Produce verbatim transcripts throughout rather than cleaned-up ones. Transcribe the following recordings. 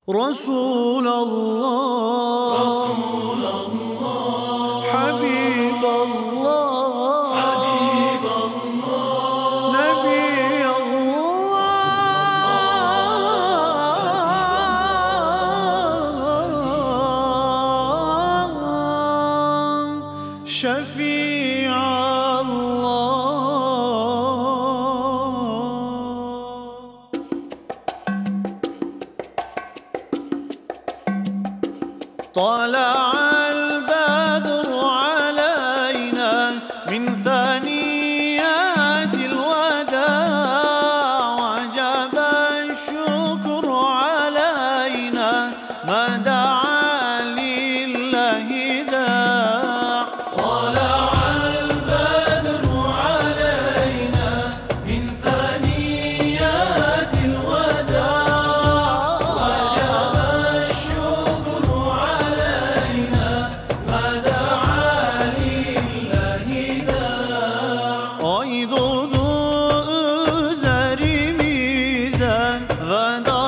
رسول الله رسول الله حبيب الله حبيب الله نبي الله شفيع الله طلع البدر علينا من ثنيات الوداع وجب الشكر علينا ما دعا لله داع. طلع البدر علينا من ثنيات الوداع وجب الشكر علينا ما دعا لله داع. Aydoğdu üzerimize veda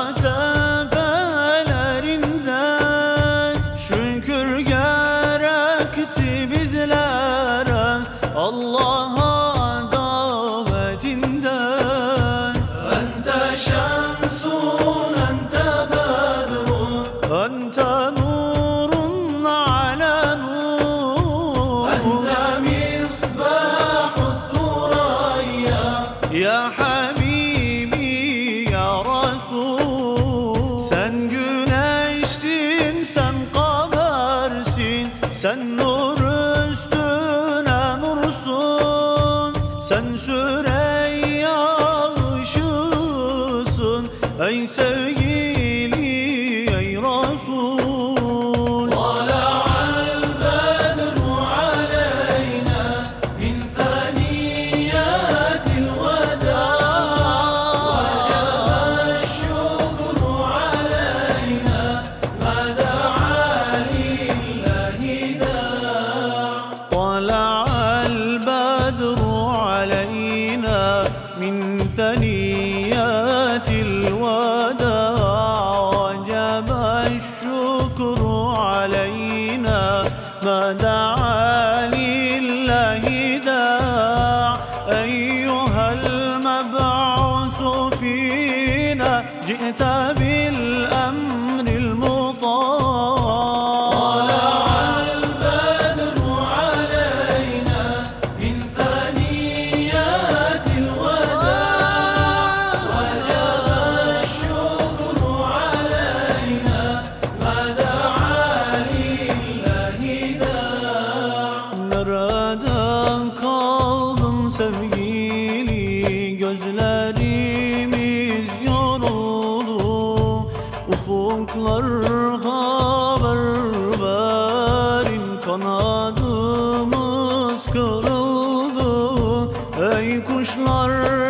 tepelerinden şükür gerekti bizlere Allah'a davetinden. Ente şemsun ente bedrun Ente nurun ala nur ente misbahu thuraya Ya Habibi ya Resul. Sen güneşsin, sen kamersin, sen nur üstüne nursun, sen Süreyya ışığısın ey sevgili ey Resul. طلع البدر علينا من ثنيات الوداع وجب الشكر علينا ما دعا لله داع. طلع البدر علينا من ثنيات الوداع وجب الشكر علينا ما دعا لله داع. أيها المبعوث فينا جئت بالأمر المطاع. طلع البدر علينا من ثنيات الوداع وجب الشكر علينا ما دعا لله داع. Nereden kaldın sevgili, gözlerimiz yoruldu, ufuklar haber verin, kanadımız kırıldı. Ey kuşlar